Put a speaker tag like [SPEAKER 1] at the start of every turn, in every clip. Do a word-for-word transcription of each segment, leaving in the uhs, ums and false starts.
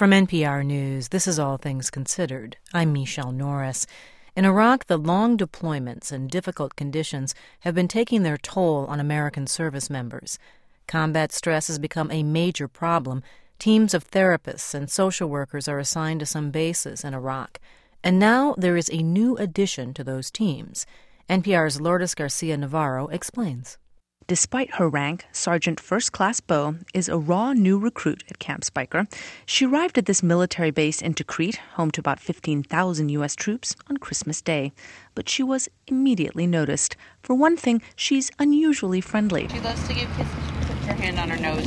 [SPEAKER 1] From N P R News, this is All Things Considered. I'm Michelle Norris. In Iraq, the long deployments and difficult conditions have been taking their toll on American service members. Combat stress has become a major problem. Teams of therapists and social workers are assigned to some bases in Iraq. And now there is a new addition to those teams. N P R's Lourdes Garcia Navarro explains.
[SPEAKER 2] Despite her rank, Sergeant First Class Bo is a raw new recruit at Camp Speicher. She arrived at this military base in Tikrit, home to about fifteen thousand U S troops, on Christmas Day. But she was immediately noticed. For one thing, she's unusually friendly.
[SPEAKER 3] She loves to give kisses. She puts her hand on her nose.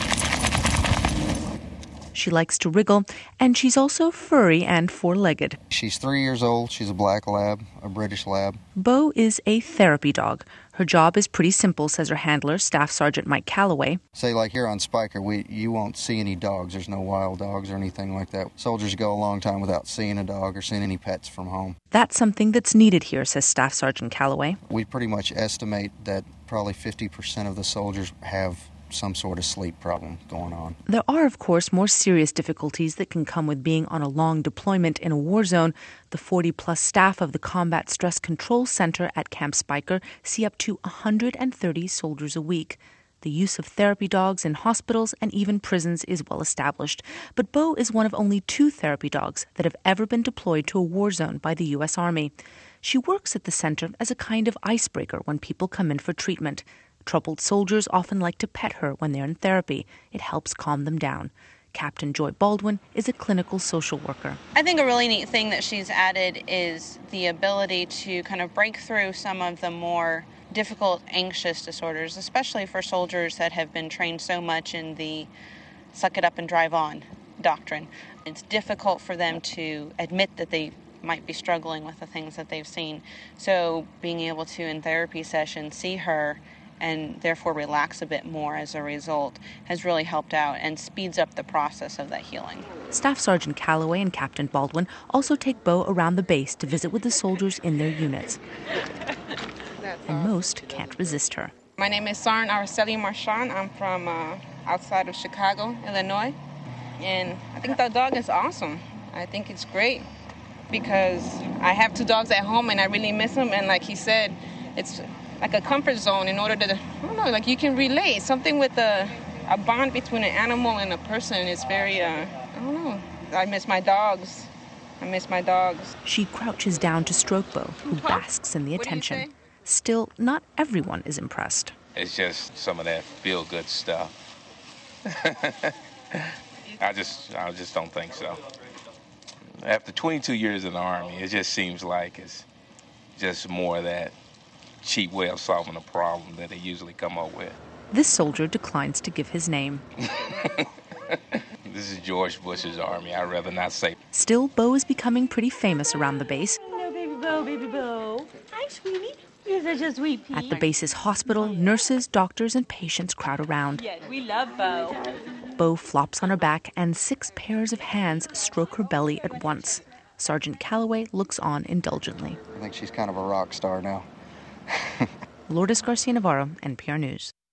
[SPEAKER 2] She likes to wriggle, and she's also furry and four-legged.
[SPEAKER 4] She's three years old. She's a black lab, a British lab.
[SPEAKER 2] Bo is a therapy dog. Her job is pretty simple, says her handler, Staff Sergeant Mike Calloway.
[SPEAKER 4] Say, like here on Speicher, we you won't see any dogs. There's no wild dogs or anything like that. Soldiers go a long time without seeing a dog or seeing any pets from home.
[SPEAKER 2] That's something that's needed here, says Staff Sergeant Calloway.
[SPEAKER 4] We pretty much estimate that probably fifty percent of the soldiers have some sort of sleep problem going on.
[SPEAKER 2] There are, of course, more serious difficulties that can come with being on a long deployment in a war zone. The forty-plus staff of the Combat Stress Control Center at Camp Speicher see up to one hundred thirty soldiers a week. The use of therapy dogs in hospitals and even prisons is well established. But Bo is one of only two therapy dogs that have ever been deployed to a war zone by the U S Army. She works at the center as a kind of icebreaker when people come in for treatment. Troubled soldiers often like to pet her when they're in therapy. It helps calm them down. Captain Joy Baldwin is a clinical social worker.
[SPEAKER 3] I think a really neat thing that she's added is the ability to kind of break through some of the more difficult, anxious disorders, especially for soldiers that have been trained so much in the suck it up and drive on doctrine. It's difficult for them to admit that they might be struggling with the things that they've seen. So being able to, in therapy sessions, see her and therefore relax a bit more as a result has really helped out and speeds up the process of that healing.
[SPEAKER 2] Staff Sergeant Calloway and Captain Baldwin also take Bo around the base to visit with the soldiers in their units. And most can't resist her.
[SPEAKER 5] My name is Sarn Araceli Marchand. I'm from uh, outside of Chicago, Illinois. And I think that dog is awesome. I think it's great because I have two dogs at home and I really miss them. And like he said, it's like a comfort zone in order to, I don't know, like you can relate. Something with a, a bond between an animal and a person is very, uh, I don't know. I miss my dogs. I miss my dogs.
[SPEAKER 2] She crouches down to stroke Bo, who basks in the attention. Still, not everyone is impressed.
[SPEAKER 6] It's just some of that feel-good stuff. I just, I just don't think so. After twenty-two years in the Army, it just seems like it's just more of that cheap way of solving a problem that they usually come up with.
[SPEAKER 2] This soldier declines to give his name.
[SPEAKER 6] This is George Bush's Army. I'd rather not say.
[SPEAKER 2] Still, Bo is becoming pretty famous around the base.
[SPEAKER 7] Hello, baby Bo, baby Bo. Hi, sweetie. You're such a sweet pea.
[SPEAKER 2] At the base's hospital, nurses, doctors, and patients crowd around.
[SPEAKER 7] Yes, we love Bo.
[SPEAKER 2] Bo flops on her back, and six pairs of hands stroke her belly at once. Sergeant Calloway looks on indulgently.
[SPEAKER 4] I think she's kind of a rock star now.
[SPEAKER 2] Lourdes Garcia Navarro, N P R News.